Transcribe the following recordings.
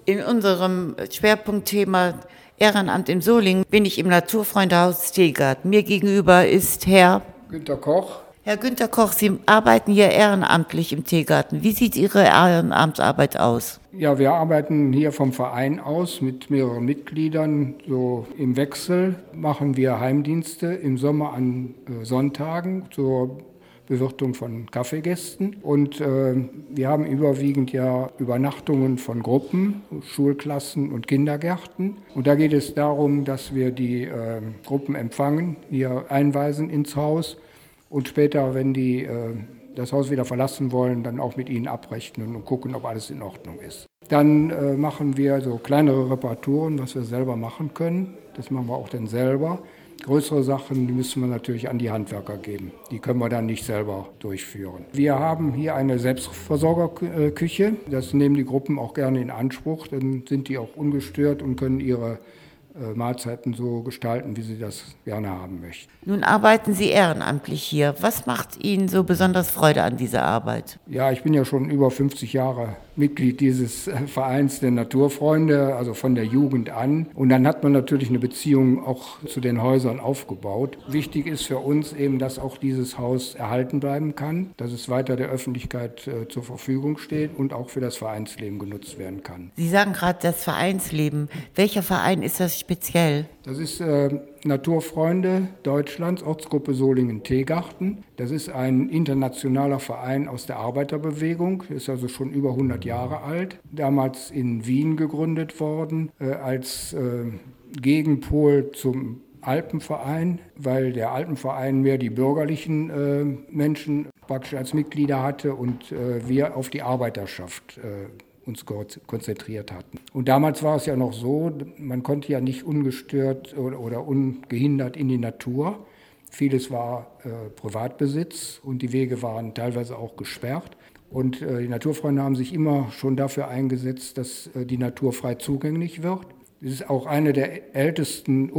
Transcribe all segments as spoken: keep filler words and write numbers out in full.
In unserem Schwerpunktthema Ehrenamt in Solingen bin ich im Naturfreundehaus Tegarten. Mir gegenüber ist Herr Günter Koch. Herr Günter Koch, Sie arbeiten hier ehrenamtlich im Tegarten. Wie sieht Ihre Ehrenamtsarbeit aus? Ja, wir arbeiten hier vom Verein aus mit mehreren Mitgliedern. So im Wechsel machen wir Heimdienste im Sommer an äh, Sonntagen zur Bewirtung von Kaffeegästen. Und äh, wir haben überwiegend ja Übernachtungen von Gruppen, Schulklassen und Kindergärten. Und da geht es darum, dass wir die äh, Gruppen empfangen, hier einweisen ins Haus und später, wenn die äh, das Haus wieder verlassen wollen, dann auch mit ihnen abrechnen und gucken, ob alles in Ordnung ist. Dann äh, machen wir so kleinere Reparaturen, was wir selber machen können. Das machen wir auch dann selber. Größere Sachen, die müssen wir natürlich an die Handwerker geben. Die können wir dann nicht selber durchführen. Wir haben hier eine Selbstversorgerküche. Das nehmen die Gruppen auch gerne in Anspruch. Dann sind die auch ungestört und können ihre Mahlzeiten so gestalten, wie sie das gerne haben möchten. Nun arbeiten Sie ehrenamtlich hier. Was macht Ihnen so besonders Freude an dieser Arbeit? Ja, ich bin ja schon über fünfzig Jahre Mitglied dieses Vereins der Naturfreunde, also von der Jugend an. Und dann hat man natürlich eine Beziehung auch zu den Häusern aufgebaut. Wichtig ist für uns eben, dass auch dieses Haus erhalten bleiben kann, dass es weiter der Öffentlichkeit äh, zur Verfügung steht und auch für das Vereinsleben genutzt werden kann. Sie sagen gerade das Vereinsleben. Welcher Verein ist das speziell? Das ist äh, Naturfreunde Deutschlands, Ortsgruppe Solingen-Tegarten. Das ist ein internationaler Verein aus der Arbeiterbewegung, ist also schon über hundert Jahre alt. Damals in Wien gegründet worden, äh, als äh, Gegenpol zum Alpenverein, weil der Alpenverein mehr die bürgerlichen äh, Menschen praktisch als Mitglieder hatte und äh, wir auf die Arbeiterschaft äh, uns konzentriert hatten. Und damals war es ja noch so, man konnte ja nicht ungestört oder, oder ungehindert in die Natur. Vieles war äh, Privatbesitz und die Wege waren teilweise auch gesperrt. Und äh, die Naturfreunde haben sich immer schon dafür eingesetzt, dass äh, die Natur frei zugänglich wird. Es ist auch eine der ältesten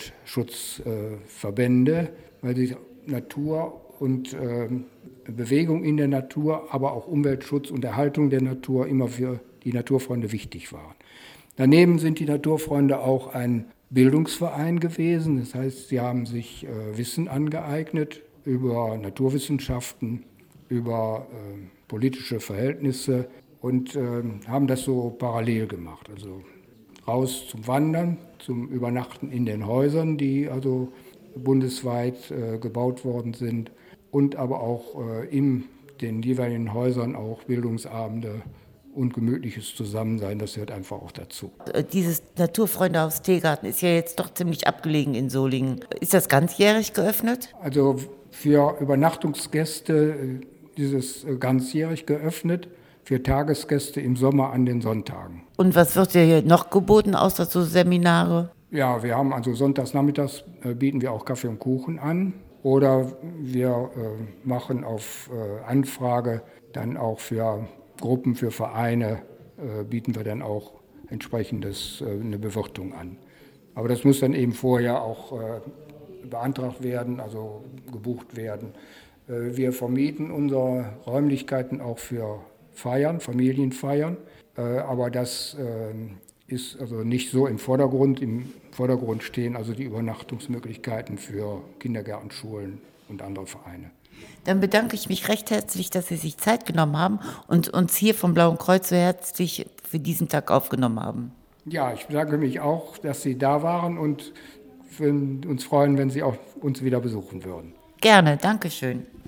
Umweltschutzverbände, äh, weil die Natur und äh, Bewegung in der Natur, aber auch Umweltschutz und Erhaltung der Natur immer für die Naturfreunde wichtig waren. Daneben sind die Naturfreunde auch ein Bildungsverein gewesen. Das heißt, sie haben sich äh, Wissen angeeignet über Naturwissenschaften, über äh, politische Verhältnisse und äh, haben das so parallel gemacht. Also raus zum Wandern, zum Übernachten in den Häusern, die also bundesweit äh, gebaut worden sind. Und aber auch äh, in den jeweiligen Häusern auch Bildungsabende und gemütliches Zusammensein, das gehört einfach auch dazu. Dieses Naturfreundehaus Tegarten ist ja jetzt doch ziemlich abgelegen in Solingen. Ist das ganzjährig geöffnet? Also für Übernachtungsgäste ist es ganzjährig geöffnet, für Tagesgäste im Sommer an den Sonntagen. Und was wird hier noch geboten, außer so Seminare? Ja, wir haben also sonntags nachmittags äh, bieten wir auch Kaffee und Kuchen an. Oder wir äh, machen auf äh, Anfrage dann auch für Gruppen, für Vereine, äh, bieten wir dann auch entsprechendes äh, eine Bewirtung an. Aber das muss dann eben vorher auch äh, beantragt werden, also gebucht werden. Äh, wir vermieten unsere Räumlichkeiten auch für Feiern, Familienfeiern, äh, aber das äh, ist also nicht so im Vordergrund. Im Vordergrund stehen also die Übernachtungsmöglichkeiten für Kindergärten, Schulen und andere Vereine. Dann bedanke ich mich recht herzlich, dass Sie sich Zeit genommen haben und uns hier vom Blauen Kreuz so herzlich für diesen Tag aufgenommen haben. Ja, ich bedanke mich auch, dass Sie da waren und würden uns freuen, wenn Sie auch uns wieder besuchen würden. Gerne, danke schön.